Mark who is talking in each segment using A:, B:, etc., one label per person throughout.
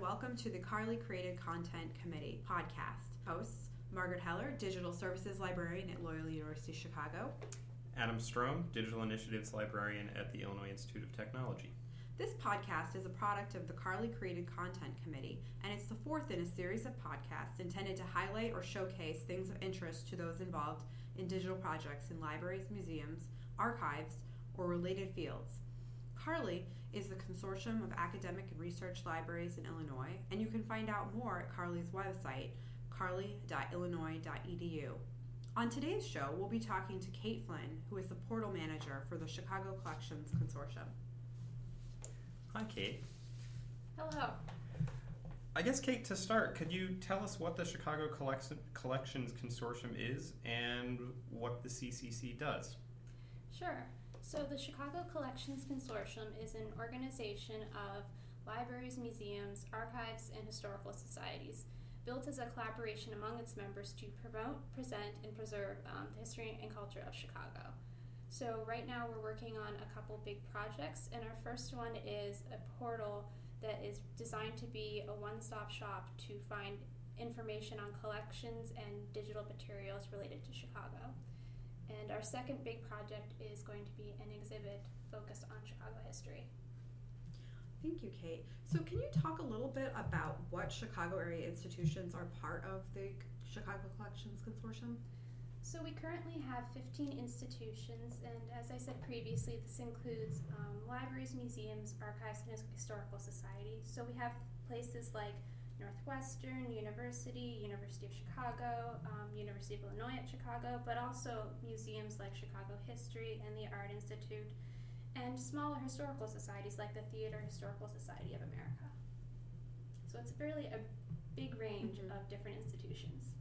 A: welcome to the Carly Created Content Committee podcast. Hosts, Margaret Heller, Digital Services Librarian at Loyola University Chicago.
B: Adam Strom, Digital Initiatives Librarian at the Illinois Institute of Technology.
A: This podcast is a product of the Carly Created Content Committee, and it's the fourth in a series of podcasts intended to highlight or showcase things of interest to those involved in digital projects in libraries, museums, archives, or related fields. Carly is the consortium of academic and research libraries in Illinois, and you can find out more at Carly's website, carly.illinois.edu. On today's show, we'll be talking to Kate Flynn, who is the portal manager for the Chicago Collections Consortium.
B: Hi, Kate.
C: Hello.
B: I guess, Kate, to start, could you tell us what the Chicago Collections Consortium is and what the CCC does?
C: Sure. So the Chicago Collections Consortium is an organization of libraries, museums, archives, and historical societies, built as a collaboration among its members to promote, present, and preserve the history and culture of Chicago. So right now we're working on a couple big projects, and our first one is a portal that is designed to be a one-stop shop to find information on collections and digital materials related to Chicago. And our second big project is going to be an exhibit focused on Chicago history.
A: Thank you, Kate. So can you talk a little bit about what Chicago area institutions are part of the Chicago Collections Consortium?
C: So we currently have 15 institutions, and as I said previously, this includes libraries, museums, archives, and historical societies. So we have places like Northwestern University, University of Chicago, University of Illinois at Chicago, but also museums like Chicago History and the Art Institute, and smaller historical societies like the Theater Historical Society of America. So it's really a big range of different institutions.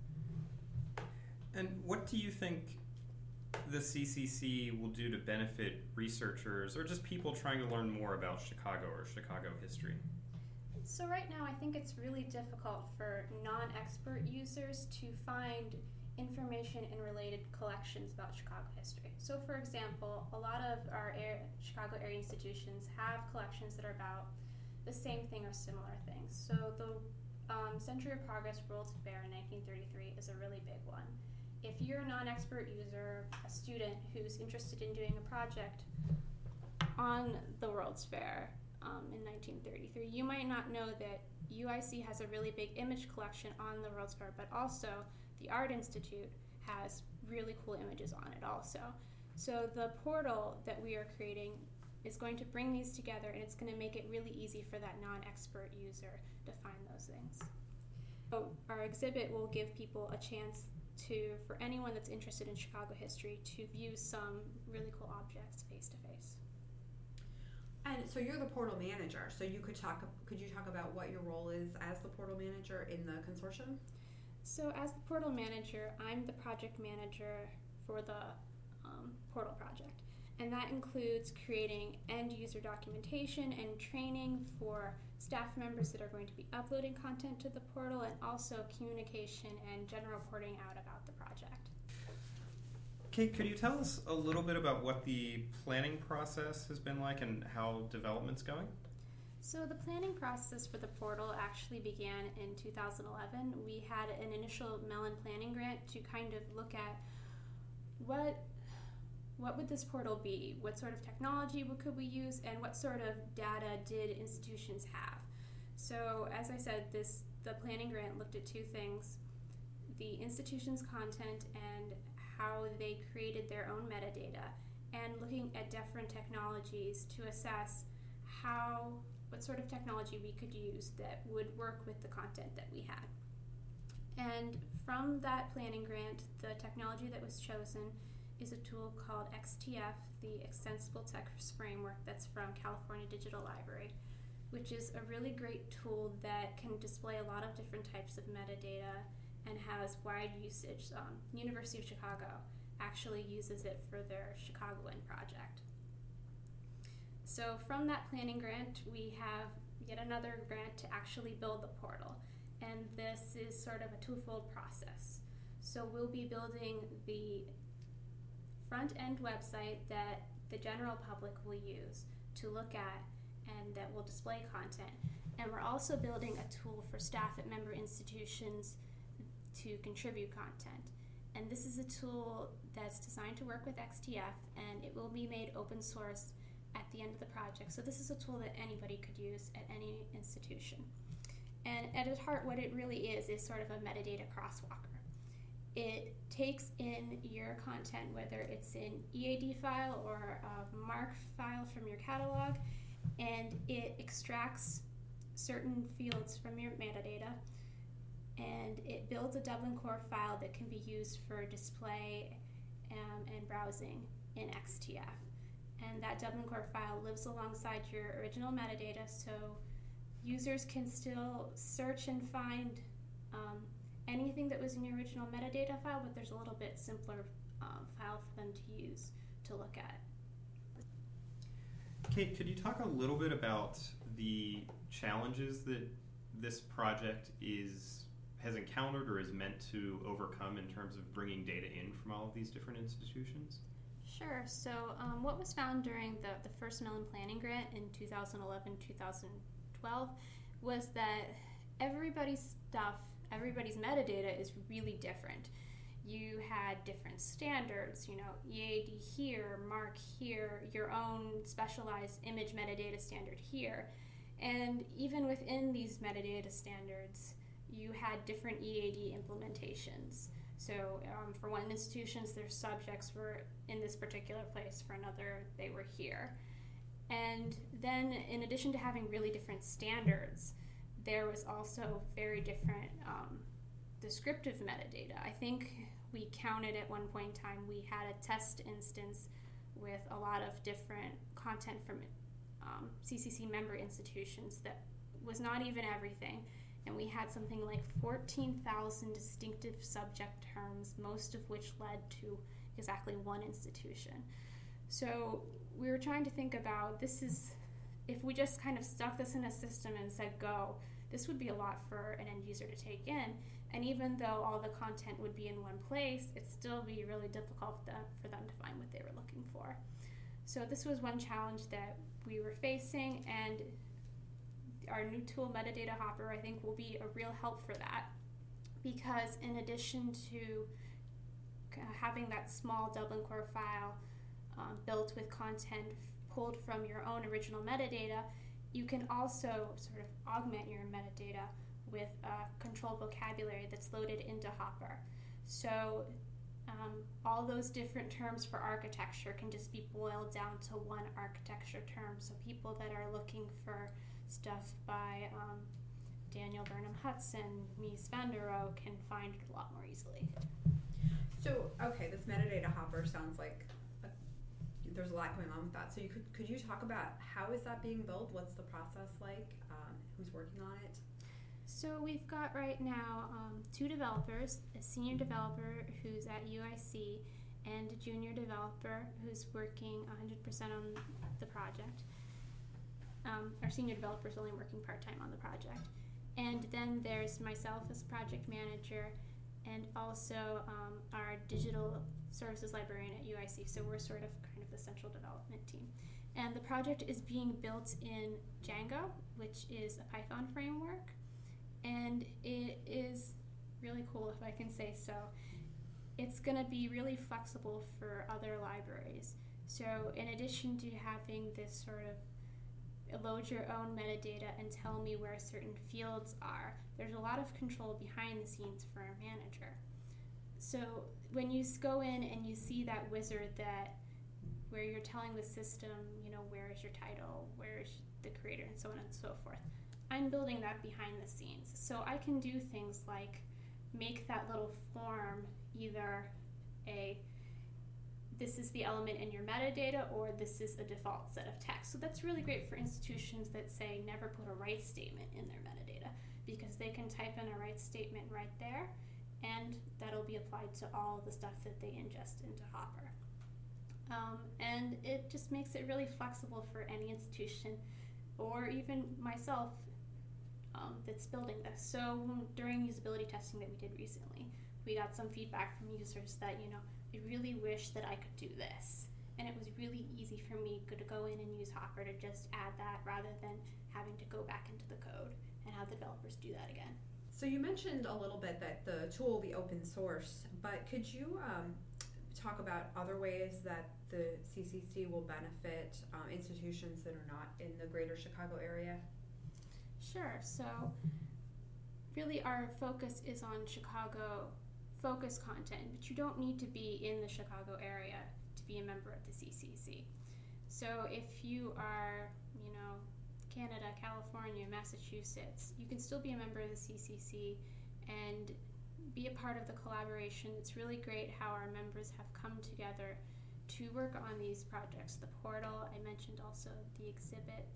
B: And what do you think the CCC will do to benefit researchers or just people trying to learn more about Chicago or Chicago history?
C: So right now I think it's really difficult for non-expert users to find information in related collections about Chicago history. So for example, a lot of our Chicago area institutions have collections that are about the same thing or similar things. So the Century of Progress World's Fair in 1933 is a really big one. If you're a non-expert user, a student who's interested in doing a project on the World's Fair in 1933, you might not know that UIC has a really big image collection on the World's Fair, but also the Art Institute has really cool images on it also. So the portal that we are creating is going to bring these together, and it's going to make it really easy for that non-expert user to find those things. So our exhibit will give people a chance for anyone that's interested in Chicago history to view some really cool objects face to face.
A: And so you're the portal manager, so could you talk about what your role is as the portal manager in the consortium?
C: So as the portal manager, I'm the project manager for the portal project. And that includes creating end-user documentation and training for staff members that are going to be uploading content to the portal, and also communication and general reporting out about the project.
B: Kate, could you tell us a little bit about what the planning process has been like and how development's going?
C: So the planning process for the portal actually began in 2011. We had an initial Mellon planning grant to kind of look at what would this portal be? What sort of technology could we use, and what sort of data did institutions have? So as I said, the planning grant looked at two things: the institution's content and how they created their own metadata, and looking at different technologies to assess what sort of technology we could use that would work with the content that we had. And from that planning grant, the technology that was chosen is a tool called XTF, the Extensible Text Framework, that's from California Digital Library, which is a really great tool that can display a lot of different types of metadata and has wide usage. University of Chicago actually uses it for their Chicagoan project. So from that planning grant, we have yet another grant to actually build the portal. And this is sort of a twofold process. So we'll be building the front-end website that the general public will use to look at and that will display content. And we're also building a tool for staff at member institutions to contribute content. And this is a tool that's designed to work with XTF, and it will be made open source at the end of the project. So this is a tool that anybody could use at any institution. And at its heart, what it really is sort of a metadata crosswalker. It takes in your content, whether it's an EAD file or a MARC file from your catalog, and it extracts certain fields from your metadata, and it builds a Dublin Core file that can be used for display and browsing in XTF. And that Dublin Core file lives alongside your original metadata, so users can still search and find anything that was in your original metadata file, but there's a little bit simpler file for them to use to look at.
B: Kate, could you talk a little bit about the challenges that this project has encountered or is meant to overcome in terms of bringing data in from all of these different institutions?
C: Sure. So what was found during the first Mellon Planning Grant in 2011-2012 was that everybody's metadata is really different. You had different standards, EAD here, MARC here, your own specialized image metadata standard here. And even within these metadata standards, you had different EAD implementations. So for one institutions, their subjects were in this particular place. For another, they were here. And then in addition to having really different standards, there was also very different descriptive metadata. I think we counted at one point in time, we had a test instance with a lot of different content from CCC member institutions that was not even everything. And we had something like 14,000 distinctive subject terms, most of which led to exactly one institution. So we were trying to think about if we just kind of stuck this in a system and said go, this would be a lot for an end user to take in. And even though all the content would be in one place, it'd still be really difficult for them to find what they were looking for. So this was one challenge that we were facing, and our new tool, Metadata Hopper, I think will be a real help for that, because in addition to having that small Dublin Core file built with content pulled from your own original metadata, you can also sort of augment your metadata with a controlled vocabulary that's loaded into Hopper. So all those different terms for architecture can just be boiled down to one architecture term. So people that are looking for stuff by Daniel Burnham Hudson, Mies van der Rohe can find it a lot more easily.
A: So, okay, this metadata hopper sounds like there's a lot going on with that. So could you talk about how is that being built? What's the process like? Who's working on it?
C: So we've got right now 2 developers, a senior developer who's at UIC and a junior developer who's working 100% on the project. Our senior developer is only working part-time on the project. And then there's myself as project manager, and also our digital services librarian at UIC. So we're sort of kind of the central development team. And the project is being built in Django, which is a Python framework. And it is really cool, if I can say so. It's going to be really flexible for other libraries. So in addition to having this sort of load your own metadata and tell me where certain fields are, there's a lot of control behind the scenes for a manager. So when you go in and you see that wizard where you're telling the system, where is your title, where is the creator, and so on and so forth, I'm building that behind the scenes. So I can do things like make that little form either this is the element in your metadata, or this is a default set of text. So that's really great for institutions that say never put a write statement in their metadata, because they can type in a write statement right there, and that'll be applied to all the stuff that they ingest into Hopper. And it just makes it really flexible for any institution, or even myself, that's building this. So during usability testing that we did recently, we got some feedback from users that, I really wish that I could do this. and it was really easy for me to go in and use Hopper to just add that rather than having to go back into the code and have developers do that again.
A: So you mentioned a little bit that the tool will be open source, but could you talk about other ways that the CCC will benefit institutions that are not in the greater Chicago area?
C: Sure. So really our focus is on Chicago focus content, but you don't need to be in the Chicago area to be a member of the CCC. So if you are, Canada, California, Massachusetts, you can still be a member of the CCC and be a part of the collaboration. It's really great how our members have come together to work on these projects. The portal, I mentioned also the exhibit.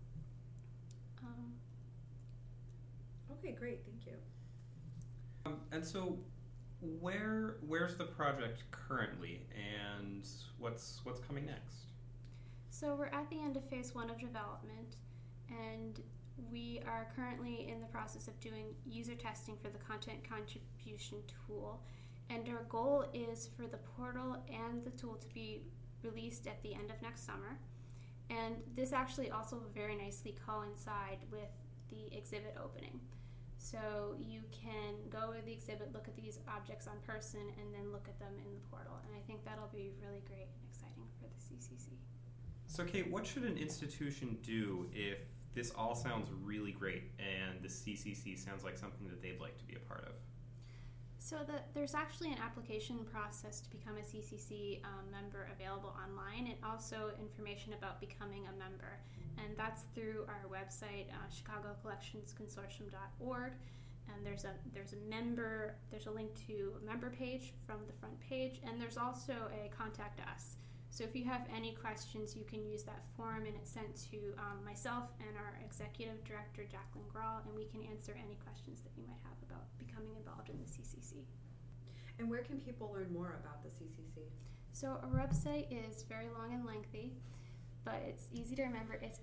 A: Okay, great, thank you.
B: And so, where's the project currently, and what's coming next?
C: So we're at the end of phase 1 of development, and we are currently in the process of doing user testing for the content contribution tool. And our goal is for the portal and the tool to be released at the end of next summer. And this actually also very nicely coincide with the exhibit opening. So you can go to the exhibit, look at these objects on person, and then look at them in the portal. And I think that'll be really great and exciting for the CCC.
B: So Kate, what should an institution do if this all sounds really great and the CCC sounds like something that they'd like to be a part of?
C: So there's actually an application process to become a CCC member available online, and also information about becoming a member. And that's through our website, chicagocollectionsconsortium.org. And there's a link to a member page from the front page, and there's also a contact us. So if you have any questions, you can use that form, and it's sent to myself and our executive director, Jacqueline Grahl, and we can answer any questions that you might have about becoming involved in the CCC.
A: And where can people learn more about the CCC?
C: So our website is very long and lengthy, but it's easy to remember. It's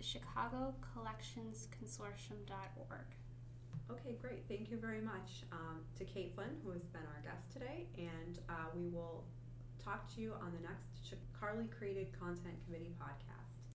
C: chicagocollectionsconsortium.org. Okay,
A: great. Thank you very much to Kate Flynn, who has been our guest today, and we will talk to you on the next Carly Created Content Committee podcast.